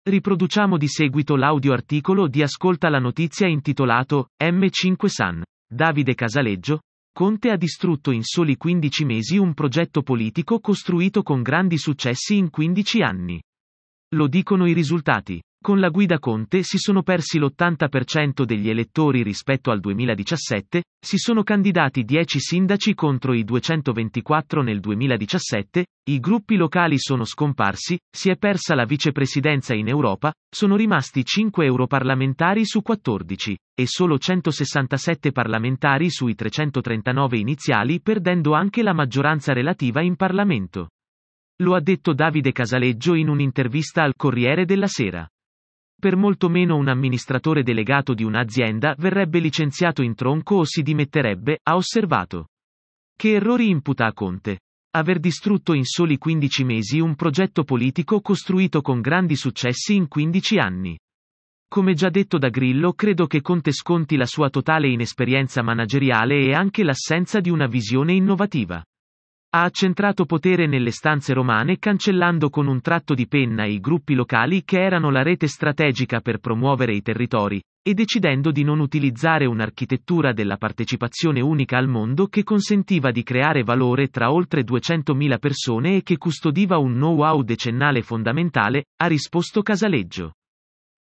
Riproduciamo di seguito l'audio articolo di Ascolta la notizia intitolato M5 San. Davide Casaleggio. Conte ha distrutto in soli 15 mesi un progetto politico costruito con grandi successi in 15 anni. Lo dicono i risultati. Con la guida Conte si sono persi l'80% degli elettori rispetto al 2017, si sono candidati 10 sindaci contro i 224 nel 2017, i gruppi locali sono scomparsi, si è persa la vicepresidenza in Europa, sono rimasti 5 europarlamentari su 14, e solo 167 parlamentari sui 339 iniziali, perdendo anche la maggioranza relativa in Parlamento. Lo ha detto Davide Casaleggio in un'intervista al Corriere della Sera. Per molto meno un amministratore delegato di un'azienda verrebbe licenziato in tronco o si dimetterebbe, ha osservato. Che errori imputa a Conte? Aver distrutto in soli 15 mesi un progetto politico costruito con grandi successi in 15 anni. Come già detto da Grillo, credo che Conte sconti la sua totale inesperienza manageriale e anche l'assenza di una visione innovativa. Ha accentrato potere nelle stanze romane cancellando con un tratto di penna i gruppi locali che erano la rete strategica per promuovere i territori, e decidendo di non utilizzare un'architettura della partecipazione unica al mondo che consentiva di creare valore tra oltre 200.000 persone e che custodiva un know-how decennale fondamentale, ha risposto Casaleggio.